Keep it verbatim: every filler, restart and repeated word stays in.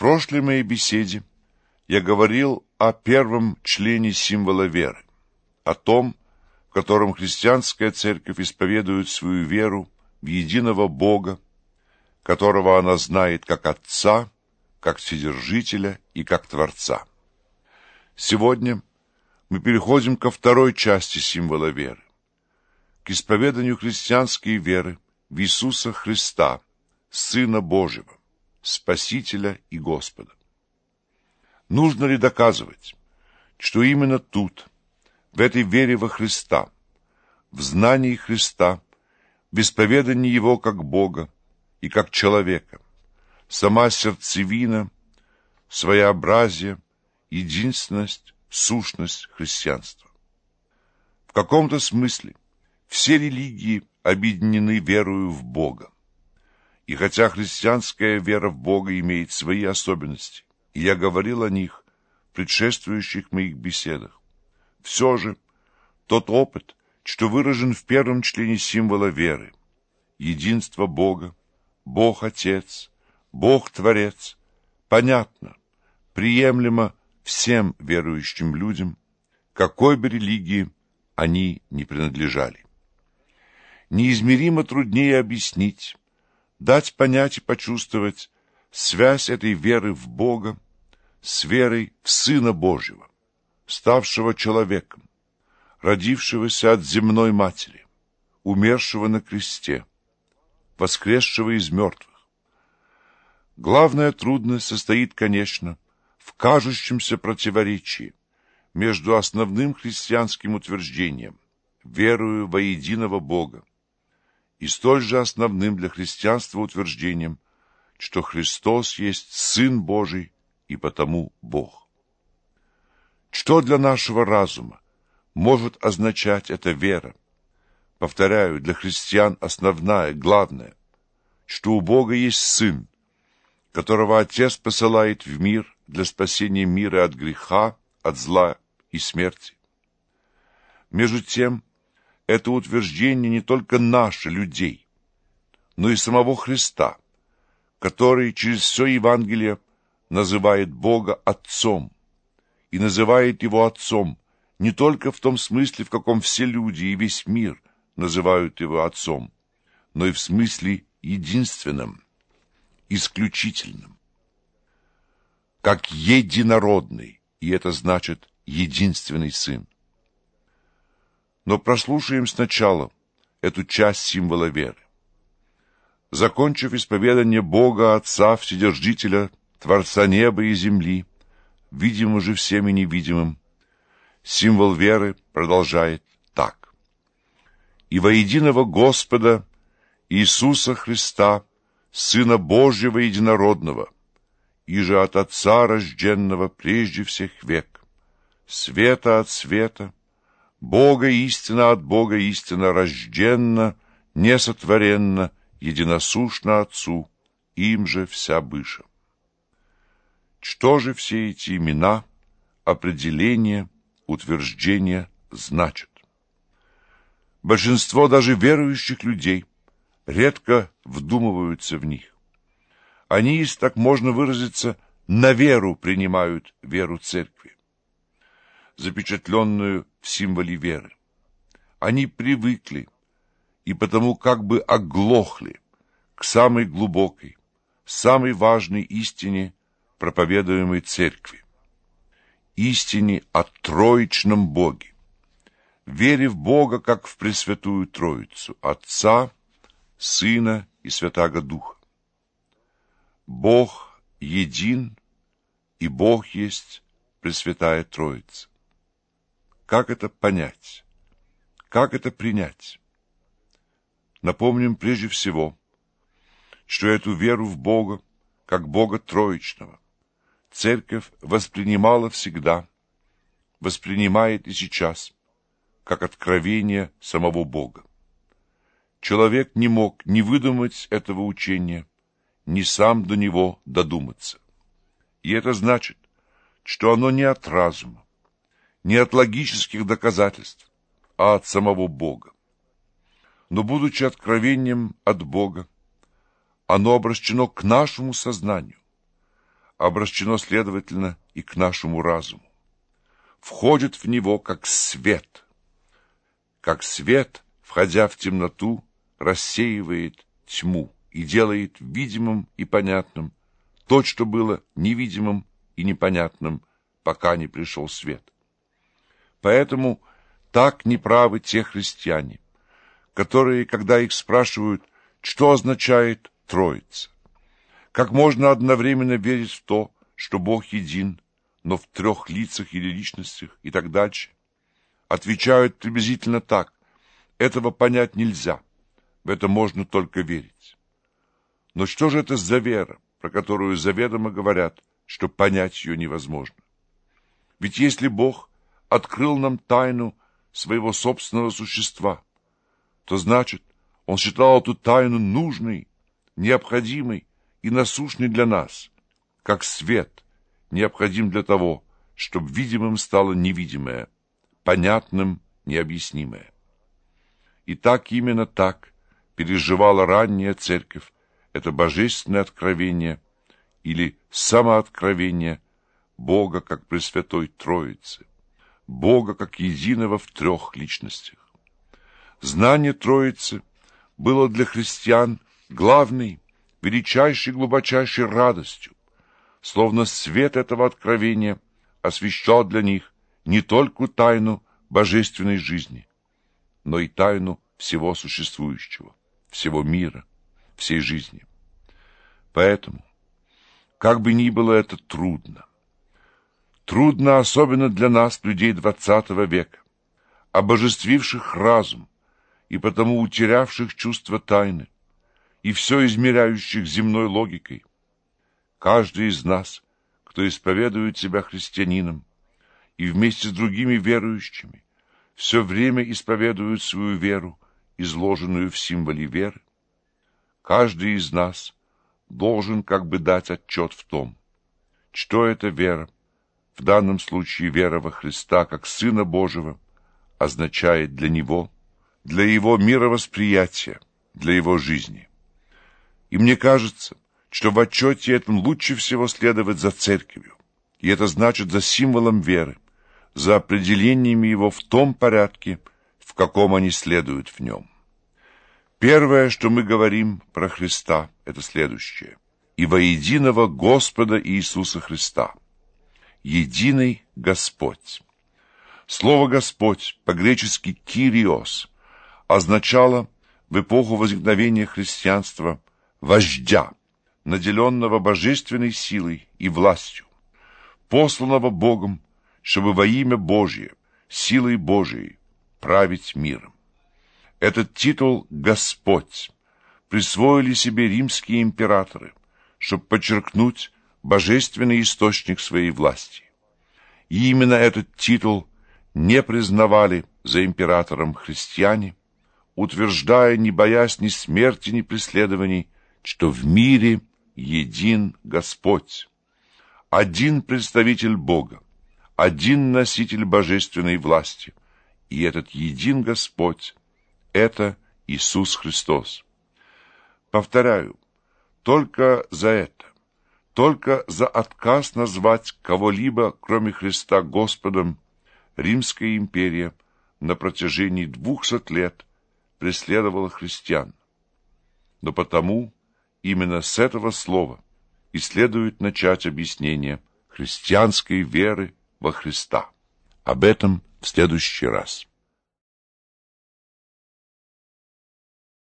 прошлой моей беседе я говорил о первом члене символа веры, о том, в котором христианская церковь исповедует свою веру в единого Бога, которого она знает как Отца, как Вседержителя и как Творца. Сегодня мы переходим ко второй части символа веры, к исповеданию христианской веры в Иисуса Христа, Сына Божьего, Спасителя и Господа. Нужно ли доказывать, что именно тут, в этой вере во Христа, в знании Христа, в исповедании Его как Бога и как человека, сама сердцевина, своеобразие, единственность, сущность христианства? В каком-то смысле все религии объединены верою в Бога. И хотя христианская вера в Бога имеет свои особенности, и я говорил о них в предшествующих моих беседах, все же тот опыт, что выражен в первом члене символа веры, единство Бога, Бог Отец, Бог Творец, понятно, приемлемо всем верующим людям, какой бы религии они ни принадлежали. Неизмеримо труднее объяснить, дать понять и почувствовать связь этой веры в Бога с верой в Сына Божьего, ставшего человеком, родившегося от земной матери, умершего на кресте, воскресшего из мертвых. Главная трудность состоит, конечно, в кажущемся противоречии между основным христианским утверждением, верою во единого Бога, и столь же основным для христианства утверждением, что Христос есть Сын Божий и потому Бог. Что для нашего разума может означать эта вера? Повторяю, для христиан основная, главная, что у Бога есть Сын, которого Отец посылает в мир для спасения мира от греха, от зла и смерти. Между тем, это утверждение не только наше, людей, но и самого Христа, который через все Евангелие называет Бога Отцом, и называет Его Отцом не только в том смысле, в каком все люди и весь мир называют Его Отцом, но и в смысле единственном, исключительном, как единородный, и это значит единственный Сын. Но прослушаем сначала эту часть символа веры. Закончив исповедание Бога Отца Вседержителя, Творца неба и земли, видимым же всем и невидимым, символ веры продолжает так. «И во единого Господа Иисуса Христа, Сына Божьего Единородного, иже от Отца рожденного прежде всех век, света от света, Бога истина от Бога истина рожденна, несотворенна, единосущна Отцу, им же вся быша». Что же все эти имена, определения, утверждения значат? Большинство даже верующих людей редко вдумываются в них. Они, если так можно выразиться, на веру принимают веру Церкви, запечатленную в символе веры. Они привыкли и потому как бы оглохли к самой глубокой, самой важной истине, проповедуемой Церкви, истине о Троичном Боге, вере в Бога как в Пресвятую Троицу, Отца, Сына и Святаго Духа. Бог един, и Бог есть Пресвятая Троица. Как это понять? Как это принять? Напомним прежде всего, что эту веру в Бога, как Бога Троичного, Церковь воспринимала всегда, воспринимает и сейчас, как откровение самого Бога. Человек не мог ни выдумать этого учения, ни сам до него додуматься. И это значит, что оно не от разума, не от логических доказательств, а от самого Бога. Но, будучи откровением от Бога, оно обращено к нашему сознанию, обращено, следовательно, и к нашему разуму. Входит в него как свет. Как свет, входя в темноту, рассеивает тьму и делает видимым и понятным то, что было невидимым и непонятным, пока не пришел свет. Поэтому так неправы те христиане, которые, когда их спрашивают, что означает Троица, как можно одновременно верить в то, что Бог един, но в трех лицах или личностях и так дальше, отвечают приблизительно так: этого понять нельзя, в это можно только верить. Но что же это за вера, про которую заведомо говорят, что понять ее невозможно? Ведь если Бог открыл нам тайну своего собственного существа, то значит, Он считал эту тайну нужной, необходимой и насущной для нас, как свет необходим для того, чтобы видимым стало невидимое, понятным необъяснимое. И так именно так переживала ранняя церковь это божественное откровение или самооткровение Бога как Пресвятой Троицы, Бога как единого в трех личностях. Знание Троицы было для христиан главной, величайшей, глубочайшей радостью, словно свет этого откровения освещал для них не только тайну божественной жизни, но и тайну всего существующего, всего мира, всей жизни. Поэтому, как бы ни было это трудно, трудно особенно для нас, людей двадцатого века, обожествивших разум и потому утерявших чувство тайны и все измеряющих земной логикой, каждый из нас, кто исповедует себя христианином и вместе с другими верующими все время исповедует свою веру, изложенную в символе веры, каждый из нас должен как бы дать отчет в том, что эта вера, в данном случае вера во Христа как Сына Божьего, означает для Него, для Его мировосприятия, для Его жизни. И мне кажется, что в отчете этом лучше всего следовать за Церковью, и это значит за символом веры, за определениями его в том порядке, в каком они следуют в нем. Первое, что мы говорим про Христа, это следующее: «И во единого Господа Иисуса Христа». Единый Господь. Слово «Господь» по-гречески «кириос» означало в эпоху возникновения христианства вождя, наделенного божественной силой и властью, посланного Богом, чтобы во имя Божье, силой Божией, править миром. Этот титул «Господь» присвоили себе римские императоры, чтобы подчеркнуть божественный источник своей власти. И именно этот титул не признавали за императором христиане, утверждая, не боясь ни смерти, ни преследований, что в мире един Господь, один представитель Бога, один носитель божественной власти, и этот един Господь — это Иисус Христос. Повторяю, только за это, только за отказ назвать кого-либо, кроме Христа, Господом, Римская империя на протяжении двухсот лет преследовала христиан. Но потому именно с этого слова и следует начать объяснение христианской веры во Христа. Об этом в следующий раз.